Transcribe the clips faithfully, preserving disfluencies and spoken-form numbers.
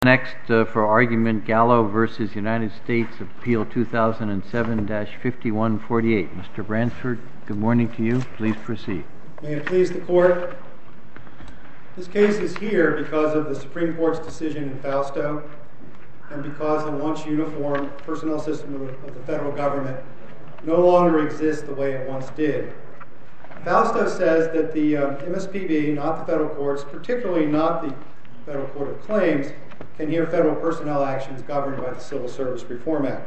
Next, uh, for argument, Gallo versus United States, Appeal two thousand seven dash fifty-one forty-eight. Mister Bransford, good morning to you. Please proceed. May it please the Court. This case is here because of the Supreme Court's decision in Fausto and because the once uniform personnel system of the, of the federal government no longer exists the way it once did. Fausto says that the uh, M S P B, not the federal courts, particularly not the Federal Court of Claims, can hear federal personnel actions governed by the Civil Service Reform Act.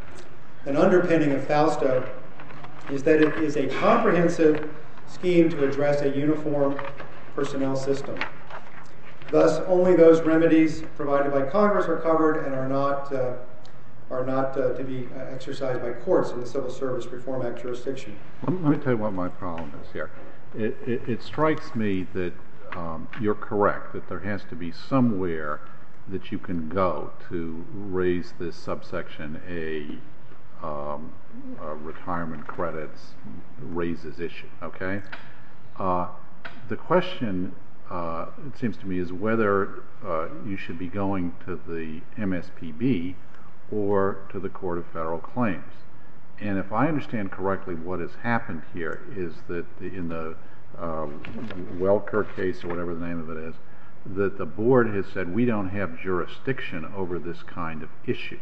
An underpinning of Fausto is that it is a comprehensive scheme to address a uniform personnel system. Thus, only those remedies provided by Congress are covered and are not uh, are not uh, to be uh, exercised by courts in the Civil Service Reform Act jurisdiction. Let me tell you what my problem is here. It, it, it strikes me that um, you're correct, that there has to be somewhere that you can go to raise this subsection A, um, uh, retirement credits raises issue, okay? Uh, the question, uh, it seems to me, is whether uh, you should be going to the M S P B or to the Court of Federal Claims. And if I understand correctly, what has happened here is that the, in the uh, Welker case, or whatever the name of it is, that the board has said we don't have jurisdiction over this kind of issue.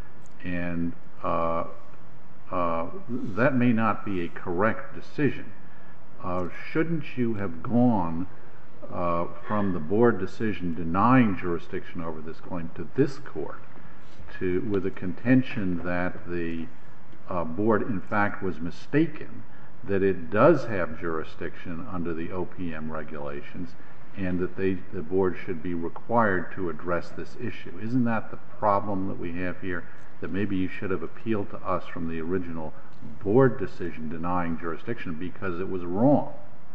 And uh, uh, that may not be a correct decision. Uh, shouldn't you have gone uh, from the board decision denying jurisdiction over this claim to this court to, with a contention that the uh, board in fact was mistaken, that it does have jurisdiction under the O P M regulations, and that they, the board should be required to address this issue? Isn't that the problem that we have here? That maybe you should have appealed to us from the original board decision denying jurisdiction because it was wrong.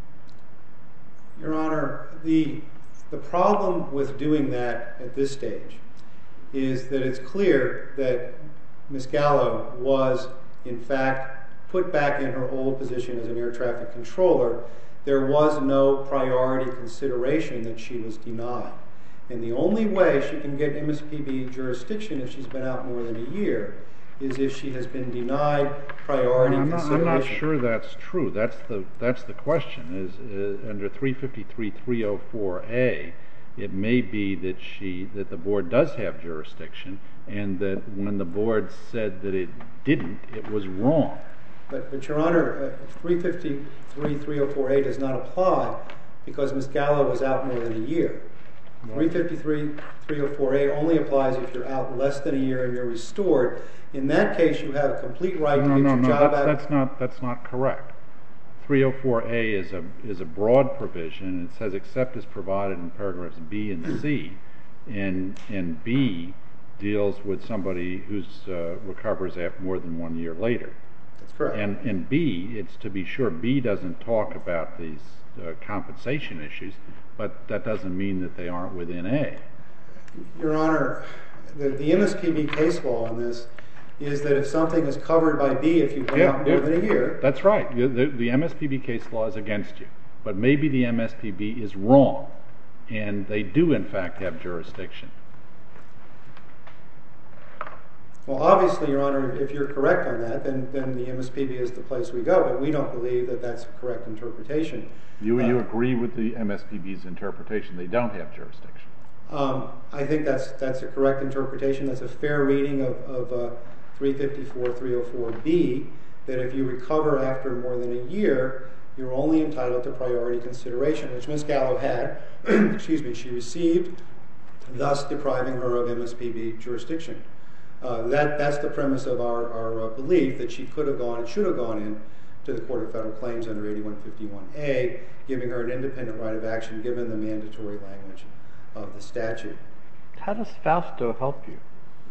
Your Honor, the, the problem with doing that at this stage is that it's clear that Miz Gallo was, in fact, put back in her old position as an air traffic controller. There was no priority consideration that she was denied. And the only way she can get M S P B jurisdiction if she's been out more than a year is if she has been denied priority I'm not, consideration. I'm not sure that's true. That's the that's the question. Is uh, under three fifty-three three oh four A, it may be that she that the board does have jurisdiction, and that when the board said that it didn't, it was wrong. But, but Your Honor, uh, three fifty-three three oh four A does not apply because Miz Gallo was out more than a year. three fifty-three three oh four A only applies if you're out less than a year and you're restored. In that case, you have a complete right no, to get no, your no, job that's, back. that's not that's not correct. three oh four A is a is a broad provision, and it says except as provided in paragraphs B and C, and and B deals with somebody who's uh, recovers after more than one year later. That's correct. And in B, it's to be sure, B doesn't talk about these uh, compensation issues, but that doesn't mean that they aren't within A. Your Honor, the, the M S P B case law on this is that if something is covered by B, if you've been Yeah, out more yeah, than a year. That's right. The, the, the M S P B case law is against you, but maybe the M S P B is wrong, and they do in fact have jurisdiction. Well, obviously, Your Honor, if you're correct on that, then, then the M S P B is the place we go, but we don't believe that that's a correct interpretation. You, uh, you agree with the M S P B's interpretation? They don't have jurisdiction. Um, I think that's that's a correct interpretation. That's a fair reading of, of uh, three fifty-four three oh four B, that if you recover after more than a year, you're only entitled to priority consideration, which Miz Gallo had. Excuse me, she received, thus depriving her of M S P B jurisdiction. Uh, that, that's the premise of our, our uh, belief that she could have gone and should have gone in to the Court of Federal Claims under eighty-one fifty-one A, giving her an independent right of action given the mandatory language of the statute. How does Fausto help you?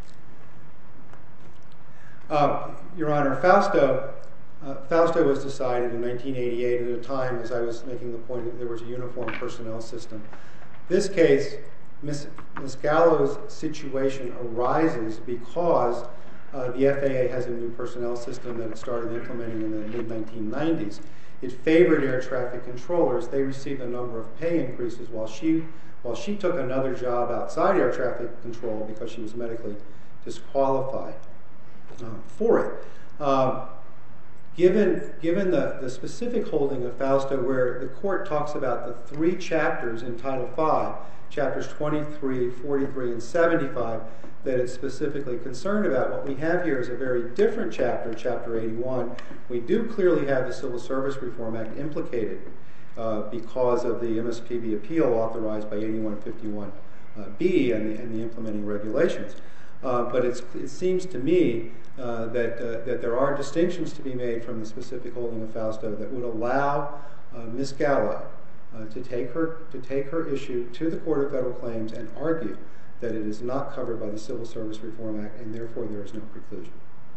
Uh, Your Honor, Fausto, uh, Fausto was decided in nineteen eighty-eight at a time, as I was making the point, that there was a uniform personnel system. This case, Miz Miz Gallo's situation arises because uh, the F A A has a new personnel system that it started implementing in the mid nineteen nineties. It favored air traffic controllers. They received a number of pay increases while she while she took another job outside air traffic control because she was medically disqualified uh, for it. Um, given given the, the specific holding of Fausto, where the court talks about the three chapters in Title five, chapters twenty-three, forty-three, and seventy-five, that it's specifically concerned about, what we have here is a very different chapter, Chapter eighty-one. We do clearly have the Civil Service Reform Act implicated uh, because of the M S P B appeal authorized by eighty-one fifty-one B and the, and the implementing regulations. Uh, but it's, it seems to me uh, that, uh, that there are distinctions to be made from the specific holding of Fausto that would allow uh, Miz Gallo uh, to take her to take her issue to the Court of Federal Claims and argue that it is not covered by the Civil Service Reform Act, and therefore there is no preclusion.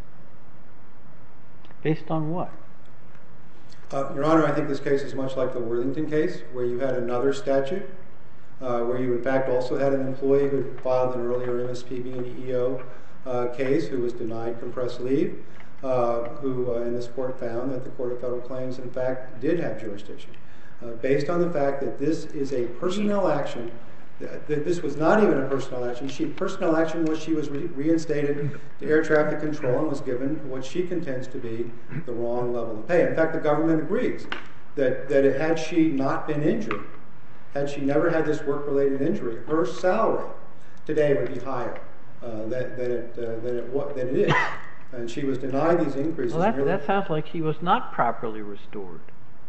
Based on what? Uh, Your Honor, I think this case is much like the Worthington case, where you had another statute, uh, where you in fact also had an employee who had filed an earlier M S P B and E E O uh, case who was denied compressed leave, uh, who uh, in this court found that the Court of Federal Claims in fact did have jurisdiction. Uh, based on the fact that this is a personnel action, that this was not even a personnel action. She, personnel action was she was re reinstated to air traffic control and was given what she contends to be the wrong level of pay. In fact, the government agrees that, that it, had she not been injured, had she never had this work-related injury, her salary today would be higher uh, than, than, it, uh, than, it, than it is. And she was denied these increases. Well, that, that sounds like she was not properly restored.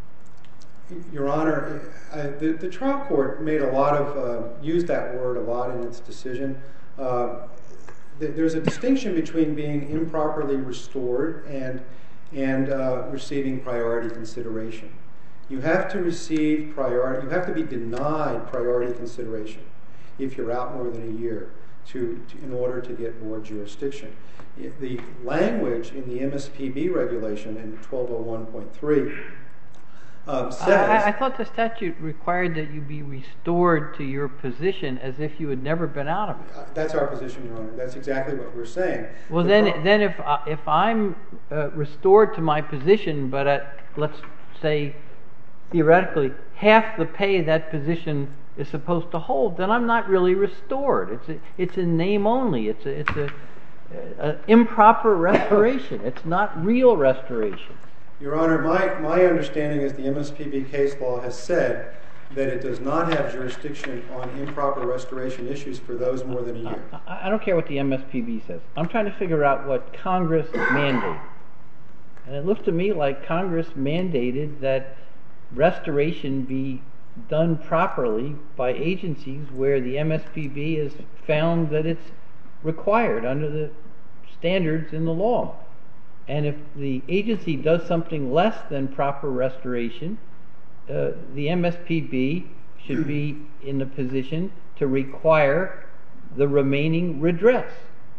Your Honor, I, the, the trial court made a lot of, uh, used that word a lot in its decision. Uh, th there's a distinction between being improperly restored and, and uh, receiving priority consideration. You have to receive priority, you have to be denied priority consideration if you're out more than a year to, to, in order to get board jurisdiction. The language in the M S P B regulation in twelve oh one point three Um, says, I, I thought the statute required that you be restored to your position as if you had never been out of it. Uh, that's our position, Your Honor. That's exactly what we're saying. Well, the then, then if uh, if I'm uh, restored to my position, but at, let's say theoretically half the pay that position is supposed to hold, then I'm not really restored. It's a, it's a name only. It's a it's a, a, a improper restoration. It's not real restoration. Your Honor, my, my understanding is the M S P B case law has said that it does not have jurisdiction on improper restoration issues for those more than a year. I, I don't care what the M S P B says. I'm trying to figure out what Congress mandated. And it looks to me like Congress mandated that restoration be done properly by agencies where the M S P B has found that it's required under the standards in the law. And if the agency does something less than proper restoration, uh, the M S P B should be in the position to require the remaining redress.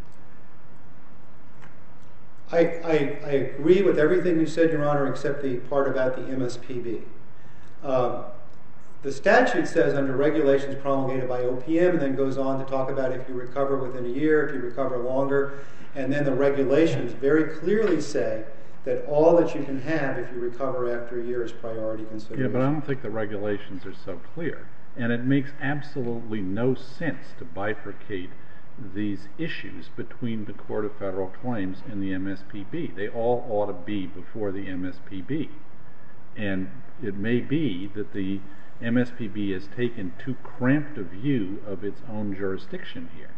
I, I, I agree with everything you said, Your Honor, except the part about the M S P B. Um, the statute says under regulations promulgated by O P M and then goes on to talk about if you recover within a year, if you recover longer. And then the regulations very clearly say that all that you can have if you recover after a year is priority consideration. Yeah, but I don't think the regulations are so clear. And it makes absolutely no sense to bifurcate these issues between the Court of Federal Claims and the M S P B. They all ought to be before the M S P B. And it may be that the M S P B has taken too cramped a view of its own jurisdiction here.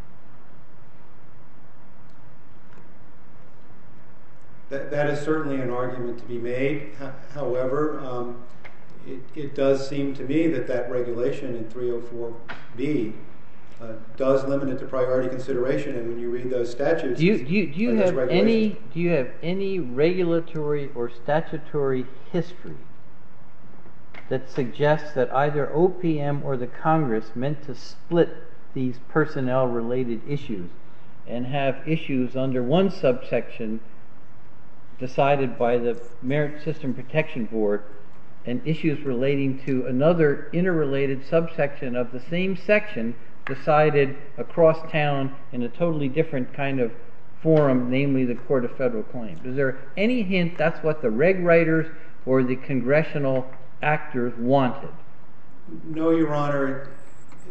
That, that is certainly an argument to be made. However, um, it, it does seem to me that that regulation in three oh four B uh, does limit it to priority consideration. And when you read those statutes, do you, do you, do you have any do you have any regulatory or statutory history that suggests that either O P M or the Congress meant to split these personnel-related issues and have issues under one subsection decided by the Merit System Protection Board and issues relating to another interrelated subsection of the same section decided across town in a totally different kind of forum, namely the Court of Federal Claims? Is there any hint that's what the reg writers or the congressional actors wanted? No, Your Honor.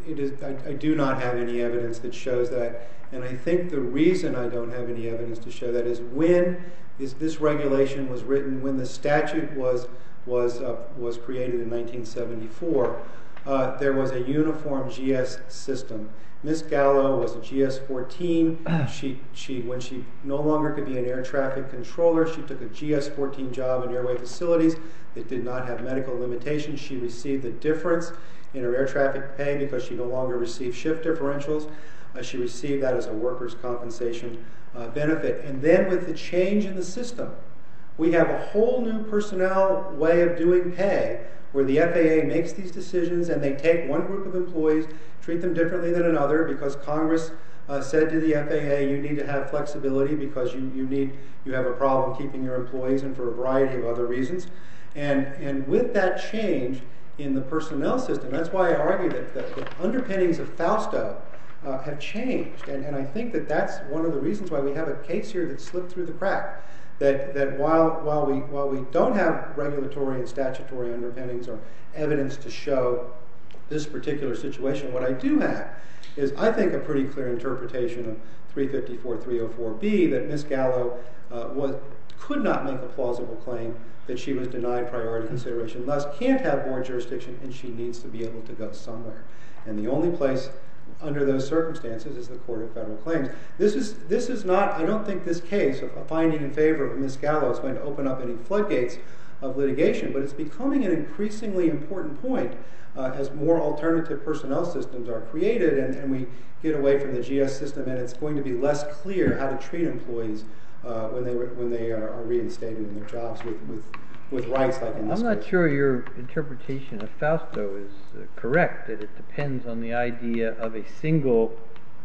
it is, I, I do not have any evidence that shows that, and I think the reason I don't have any evidence to show that is when is this regulation was written, when the statute was was uh, was created in nineteen seventy-four, uh, there was a uniform G S system. Miss Gallo was a G S fourteen. She she when she no longer could be an air traffic controller, she took a G S fourteen job in airway facilities that did not have medical limitations. She received the difference in her air traffic pay because she no longer received shift differentials. Uh, she received that as a workers' compensation uh, benefit. And then with the change in the system, we have a whole new personnel way of doing pay where the F A A makes these decisions and they take one group of employees, treat them differently than another because Congress uh, said to the F A A, you need to have flexibility because you, you need you have a problem keeping your employees and for a variety of other reasons. And, and with that change in the personnel system, that's why I argue that the, the underpinnings of Fausto uh, have changed. And, and I think that that's one of the reasons why we have a case here that slipped through the crack. That, that while, while, we, while we don't have regulatory and statutory underpinnings or evidence to show this particular situation, what I do have is, I think, a pretty clear interpretation of three fifty-four three oh four B that Miss Gallo uh, was, could not make a plausible claim that she was denied priority consideration, thus can't have board jurisdiction, and she needs to be able to go somewhere. And the only place under those circumstances is the Court of Federal Claims. This is this is not, I don't think this case of a finding in favor of Miss Gallo is going to open up any floodgates of litigation, but it's becoming an increasingly important point uh, as more alternative personnel systems are created and, and we get away from the G S system, and it's going to be less clear how to treat employees uh, when they when they are, are reinstated in their jobs with, with, with rights like in this I'm not case. sure your interpretation of Fausto is uh, correct, that it depends on the idea of a single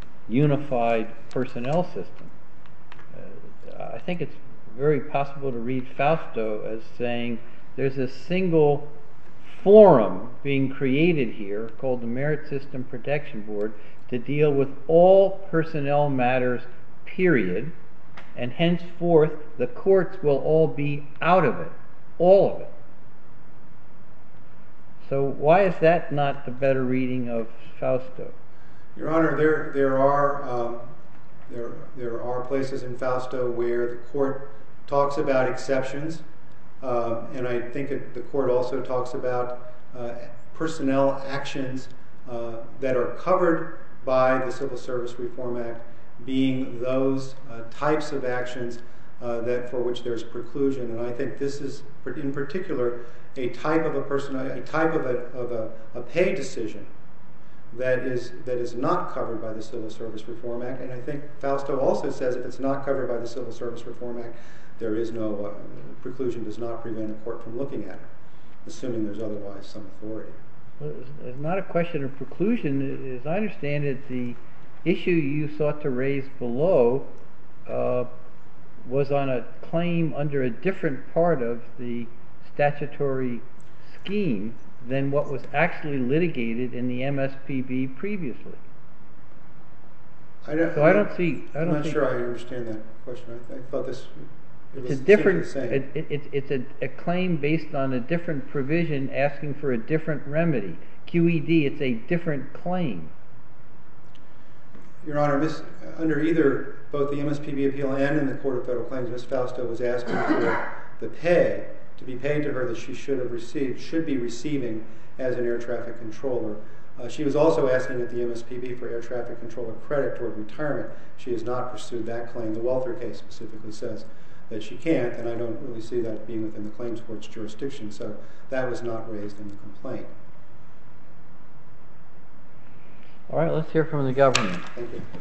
unified personnel system. Uh, I think it's very possible to read Fausto as saying there's a single forum being created here called the Merit System Protection Board to deal with all personnel matters, period, and henceforth the courts will all be out of it. All of it. So why is that not the better reading of Fausto? Your Honor, there there are um, there there are places in Fausto where the court talks about exceptions, um, and I think it, the court also talks about uh, personnel actions uh, that are covered by the Civil Service Reform Act, being those uh, types of actions Uh, that for which there's preclusion, and I think this is, in particular, a type of a person, a type of a of a, a pay decision that is that is not covered by the Civil Service Reform Act. And I think Fausto also says if it's not covered by the Civil Service Reform Act, there is no uh, preclusion does not prevent a court from looking at it, assuming there's otherwise some authority. Well, it's, it's not a question of preclusion. As I understand it, the issue you sought to raise below Uh, was on a claim under a different part of the statutory scheme than what was actually litigated in the M S P B previously. I don't, so I don't see. I don't I'm not think, sure I understand that question. I, I thought this. It it's was a different. the same. It, it, it's it's a, a claim based on a different provision asking for a different remedy. Q E D. It's a different claim. Your Honor, Miss, under either both the M S P B appeal and in the Court of Federal Claims, Miss Fausto was asking for the pay to be paid to her that she should have received, should be receiving as an air traffic controller. Uh, she was also asking at the M S P B for air traffic controller credit toward retirement. She has not pursued that claim. The Welfare case specifically says that she can't, and I don't really see that being within the claims court's jurisdiction, so that was not raised in the complaint. All right, let's hear from the government. Thank you.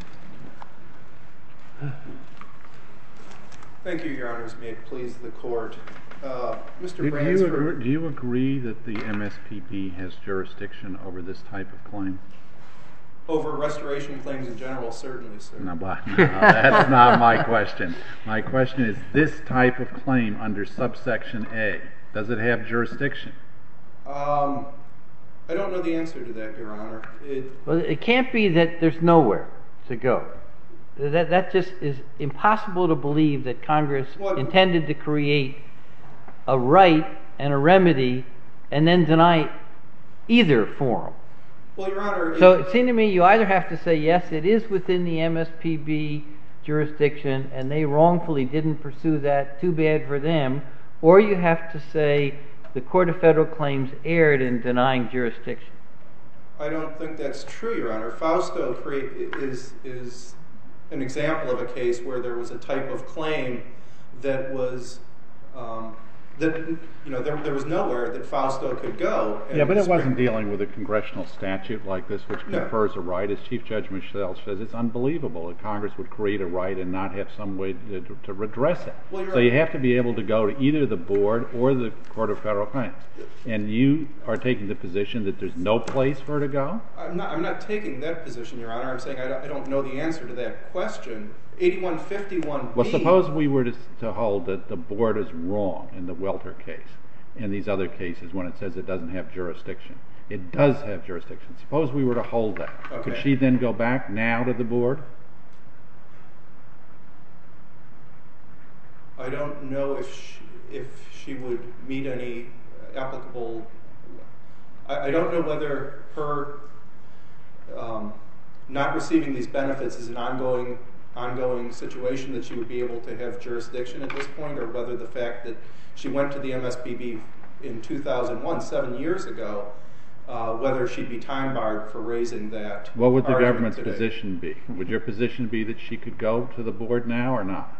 Thank you, Your Honors. May it please the Court. Uh, Mister Do, do, you Bransford, agree, do you agree that the M S P B has jurisdiction over this type of claim? over restoration claims in general, certainly, sir. No, but no, that's not my question. My question is this type of claim under subsection A, does it have jurisdiction? Um, I don't know the answer to that, Your Honor. It, Well, it can't be that there's nowhere to go. That that just is impossible to believe that Congress Well, intended to create a right and a remedy and then deny either forum. Well, Your Honor... So it seemed to me you either have to say, yes, it is within the M S P B jurisdiction, and they wrongfully didn't pursue that, too bad for them, or you have to say the Court of Federal Claims erred in denying jurisdiction. I don't think that's true, Your Honor. Fausto is, is an example of a case where there was a type of claim that was... Um, that, you know, there, there was nowhere that Fausto could go. Yeah, but it wasn't dealing with a congressional statute like this, which confers a right. As Chief Judge Michel says, it's unbelievable that Congress would create a right and not have some way to, to redress it. Well, so you have to be able to go to either the board or the Court of Federal Claims. And you are taking the position that there's no place for her to go? I'm not, I'm not taking that position, Your Honor. I'm saying I don't, I don't know the answer to that question. eighty-one fifty-one B... Well, suppose we were to, to hold that the board is wrong in the Welter case and these other cases when it says it doesn't have jurisdiction. It does have jurisdiction. Suppose we were to hold that. Okay. Could she then go back now to the board? I don't know if she, if she would meet any applicable... I, I don't know whether her um, not receiving these benefits is an ongoing... ongoing situation that she would be able to have jurisdiction at this point, or whether the fact that she went to the M S P B in two thousand one, seven years ago, uh, whether she'd be time barred for raising that. What would the government's today. position be? Would your position be that she could go to the board now or not?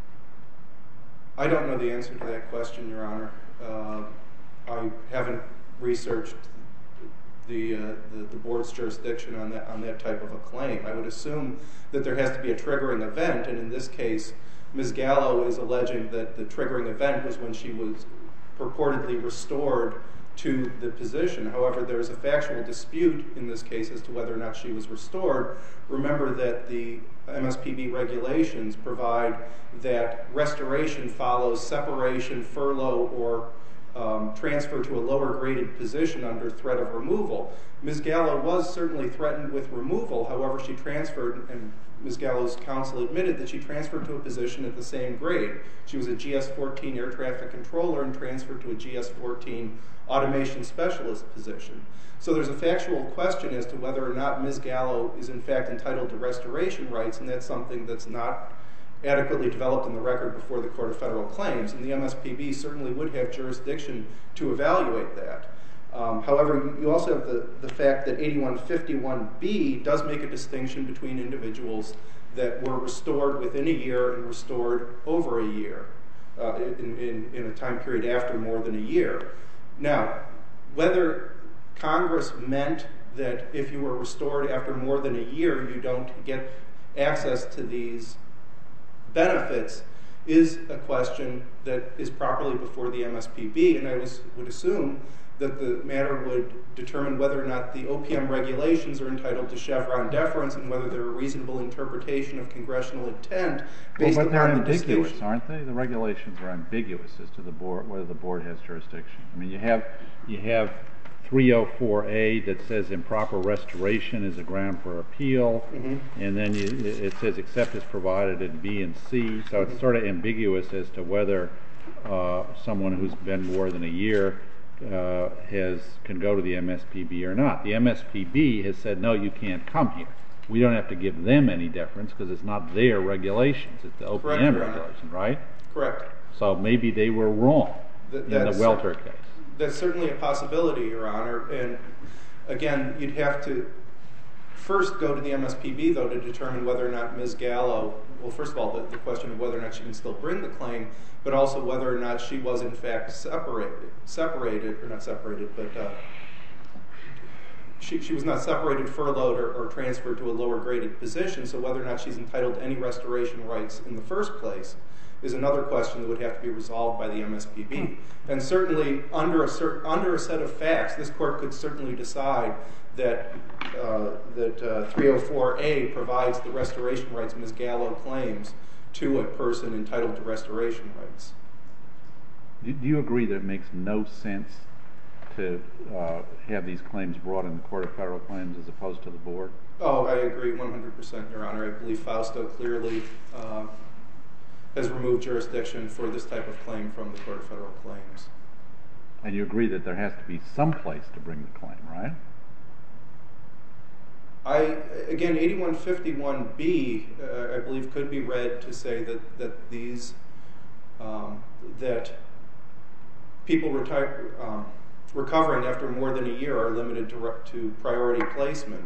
I don't know the answer to that question, Your Honor. Uh, I haven't researched The, uh, the the board's jurisdiction on that on that type of a claim. I would assume that there has to be a triggering event, and in this case, Miz Gallo is alleging that the triggering event was when she was purportedly restored to the position. However, there is a factual dispute in this case as to whether or not she was restored. Remember that the M S P B regulations provide that restoration follows separation, furlough, or Um, transfer to a lower graded position under threat of removal. Miz Gallo was certainly threatened with removal. However, she transferred, and Miz Gallo's counsel admitted that she transferred to a position at the same grade. She was a G S fourteen air traffic controller and transferred to a G S fourteen automation specialist position. So there's a factual question as to whether or not Miz Gallo is in fact entitled to restoration rights, and that's something that's not adequately developed in the record before the Court of Federal Claims, and the M S P B certainly would have jurisdiction to evaluate that. Um, however, you also have the, the fact that eighty-one fifty-one B does make a distinction between individuals that were restored within a year and restored over a year, uh, in, in, in a time period after more than a year. Now, whether Congress meant that if you were restored after more than a year, you don't get access to these benefits is a question that is properly before the M S P B, and I was, would assume that the matter would determine whether or not the O P M regulations are entitled to Chevron deference and whether they're a reasonable interpretation of congressional intent based well, but they're upon the ambiguous, distinction. aren't they? The regulations are ambiguous as to the board, whether the board has jurisdiction. I mean, you have you have three oh four A that says improper restoration is a ground for appeal, mm-hmm. and then you, it says except as provided in B and C, so mm-hmm. it's sort of ambiguous as to whether uh, someone who's been more than a year uh, has can go to the M S P B or not. The M S P B has said, no, you can't come here. We don't have to give them any deference because it's not their regulations, it's the O P M regulation, right? Correct. So maybe they were wrong Th- in the Welter case. That's certainly a possibility, Your Honor, and again, you'd have to first go to the M S P B, though, to determine whether or not Miz Gallo, well, first of all, the, the question of whether or not she can still bring the claim, but also whether or not she was in fact separated, separated, or not separated, but uh, she, she was not separated, furloughed, or, or transferred to a lower graded position, so whether or not she's entitled to any restoration rights in the first place is another question that would have to be resolved by the M S P B. Hmm. And certainly, under a, cert, under a set of facts, this court could certainly decide that uh, that uh, three oh four A provides the restoration rights Miz Gallo claims to a person entitled to restoration rights. Do you agree that it makes no sense to uh, have these claims brought in the Court of Federal Claims as opposed to the board? Oh, I agree one hundred percent, Your Honor. I believe Fausto clearly uh, has removed jurisdiction for this type of claim from the Court of Federal Claims. And you agree that there has to be some place to bring the claim, right? I, again, eighty-one fifty-one B, uh, I believe, could be read to say that, that these, um, that people retire, um, recovering after more than a year are limited to, re- to priority placement.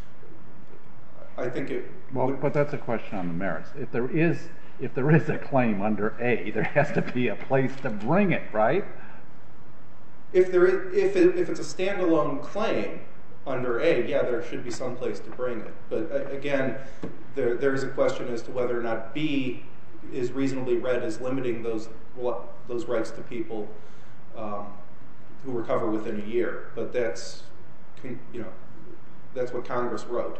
I think it Well, would, but that's a question on the merits. If there is, if there is a claim under A, there has to be a place to bring it, right? if there is, if it, if it's a standalone claim under A, yeah, there should be some place to bring it. But uh, again, there there is a question as to whether or not B is reasonably read as limiting those those rights to people um, who recover within a year. But that's, you know, that's what Congress wrote.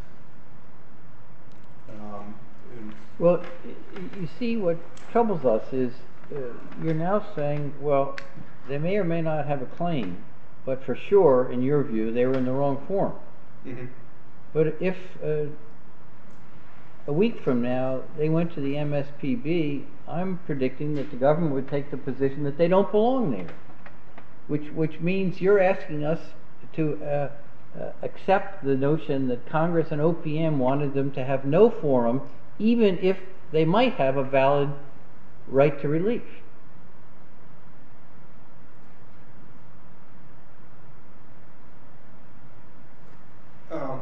Um, Well, you see, what troubles us is uh, you're now saying, well, they may or may not have a claim, but for sure, in your view, they were in the wrong form. mm-hmm. But if uh, a week from now they went to the M S P B, I'm predicting that the government would take the position that they don't belong there, which which means you're asking us to uh, uh, accept the notion that Congress and O P M wanted them to have no forum, even if they might have a valid right to relief. Um,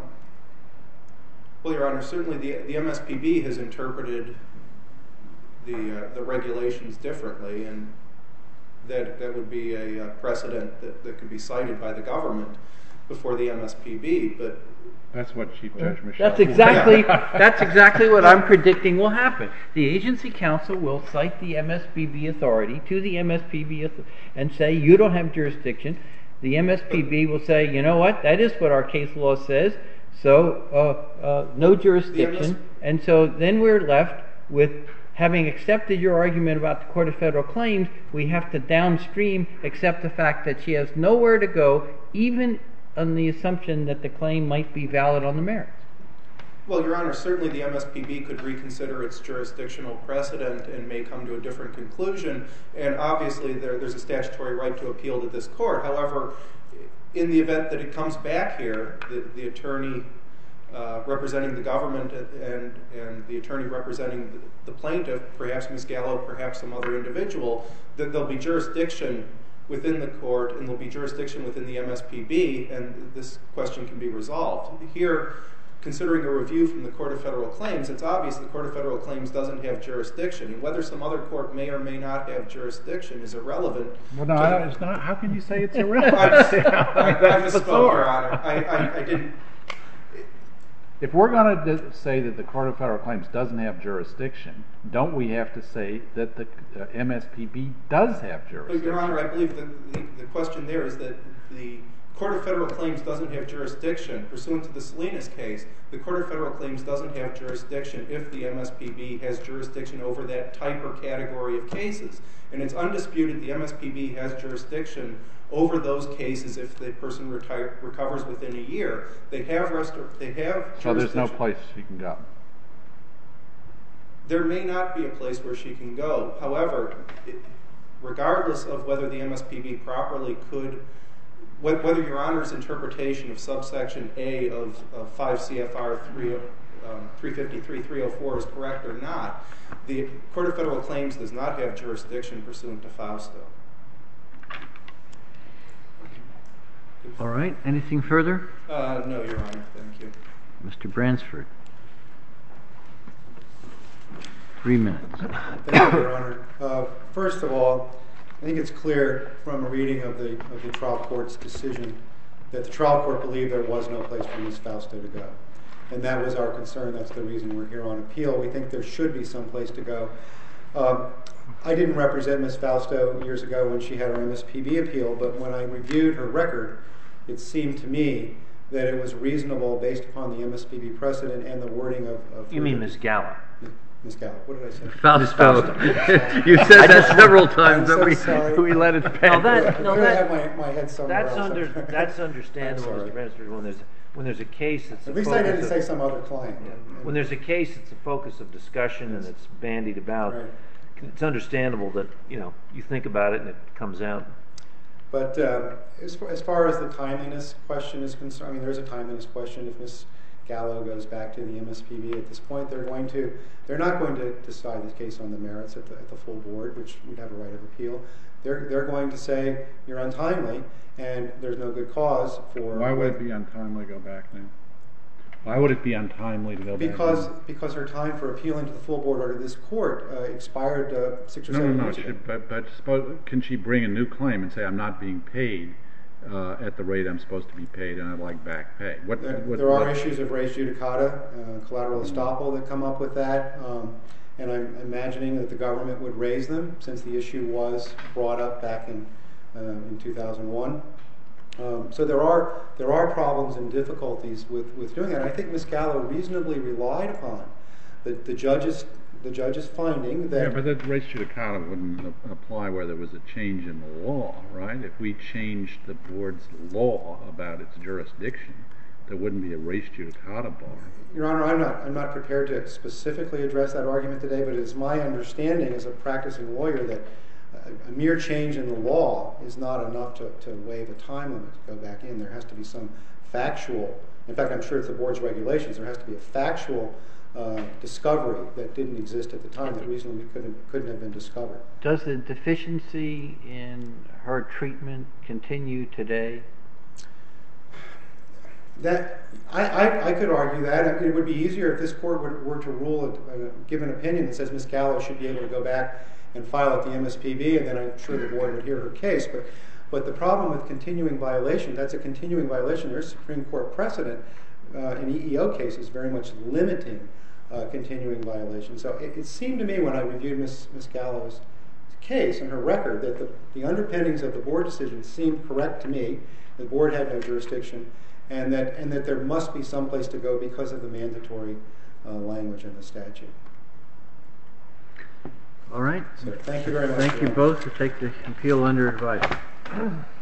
well, Your Honor, certainly the, the M S P B has interpreted the uh, the regulations differently, and that that would be a uh, precedent that, that could be cited by the government before the M S P B. But That's what Chief Judge Michel. That's exactly that's exactly what I'm predicting will happen. The agency counsel will cite the M S P B authority to the M S P B and say you don't have jurisdiction. The M S P B will say, you know what, that is what our case law says, so uh, uh, no jurisdiction. And so then we're left with, having accepted your argument about the Court of Federal Claims, we have to downstream accept the fact that she has nowhere to go, even on the assumption that the claim might be valid on the merits. Well, Your Honor, certainly the M S P B could reconsider its jurisdictional precedent and may come to a different conclusion. And obviously, there, there's a statutory right to appeal to this court. However, in the event that it comes back here, the, the attorney uh, representing the government and, and the attorney representing the, the plaintiff, perhaps Miz Gallo, perhaps some other individual, that there'll be jurisdiction within the court and there'll be jurisdiction within the M S P B, and this question can be resolved. Here, considering a review from the Court of Federal Claims, it's obvious the Court of Federal Claims doesn't have jurisdiction, and whether some other court may or may not have jurisdiction is irrelevant. Well, no, I, it's not. How can you say it's irrelevant? I, I, I misspoke, Your Honor. I, I, I didn't. If we're going to say that the Court of Federal Claims doesn't have jurisdiction, don't we have to say that the uh, M S P B does have jurisdiction? But, Your Honor, I believe the, the, the question there is that the Court of Federal Claims doesn't have jurisdiction. Pursuant to the Salinas case, the Court of Federal Claims doesn't have jurisdiction if the M S P B has jurisdiction over that type or category of cases. And it's undisputed the M S P B has jurisdiction over those cases if the person retire, recovers within a year. They have, restor- they have jurisdiction. So there's no place she can go. There may not be a place where she can go. However, it, regardless of whether the M S P B properly could, whether Your Honor's interpretation of subsection A of, of five C F R three fifty-three three oh four is correct or not, the Court of Federal Claims does not have jurisdiction pursuant to Fausto. All right. Anything further? Uh, no, Your Honor. Thank you. Mister Bransford. Three minutes. Thank you, Your Honor. Uh, first of all, I think it's clear from a reading of the of the trial court's decision that the trial court believed there was no place for Miz Fausto to go. And that was our concern. That's the reason we're here on appeal. We think there should be some place to go. Um, I didn't represent Miz Fausto years ago when she had her M S P B appeal, but when I reviewed her record, it seemed to me that it was reasonable based upon the M S P B precedent and the wording of... of you mean Miz Gallo? Miz Gallo. What did I say? Fausto. You said that several times, I'm but so we, sorry. we let it pass. No, that, no, I that, have my, my head somewhere that's, else. under, that's understandable, I'm Mister sorry. Bransford, when there's, when there's a case that's At the least I focus didn't of, say some other claim. yeah, when there's a case that's the focus of discussion and it's bandied about, Right. it's understandable that, you know, you think about it and it comes out. But uh, as, far, as far as the timeliness question is concerned, I mean, there's a timeliness question. If Miz Gallo goes back to the M S P B at this point, they're going to, they're not going to decide this case on the merits at the, at the full board, which would have a right of appeal. They're, they're going to say you're untimely and there's no good cause for... Why would it be untimely to go back now? Why would it be untimely to go because, back now? Because her time for appealing to the full board order of this court uh, expired uh, six or no, seven no, no, years she, ago. But, but suppose, can she bring a new claim and say, I'm not being paid uh, at the rate I'm supposed to be paid and I'd like back pay? What, There, what, there are what, issues of res judicata, uh, collateral estoppel that come up with that, um, and I'm imagining that the government would raise them since the issue was brought up back in uh, in two thousand one. Um, so there are there are problems and difficulties with, with doing that. I think Miz Gallo reasonably relied upon the, the judge's the judge's finding that... Yeah, but that res judicata wouldn't a- apply where there was a change in the law, right? If we changed the board's law about its jurisdiction, there wouldn't be a res judicata bar. Your Honor, I'm not I'm not prepared to specifically address that argument today, but it is my understanding as a practicing lawyer that a, a mere change in the law is not enough to, to waive a time limit to go back in. There has to be some factual, in fact I'm sure it's the board's regulations, there has to be a factual uh, discovery that didn't exist at the time that reasonably couldn't, couldn't have been discovered. Does the deficiency in her treatment continue today? That I, I, I could argue that. I mean, it would be easier if this court were, were to rule, a, a, give an opinion that says Miz Gallo should be able to go back and file at the M S P B, and then I'm sure the board would hear her case. But, but the problem with continuing violation, that's a continuing violation. There's Supreme Court precedent uh, in E E O cases very much limiting uh, continuing violation. So it, it seemed to me when I reviewed Miz Miz Gallo's case and her record that the, the underpinnings of the board decision seemed correct to me. The board had no jurisdiction. And that, and that there must be some place to go because of the mandatory uh, language in the statute. All right. So thank you very much. Thank you both to take the appeal under advice.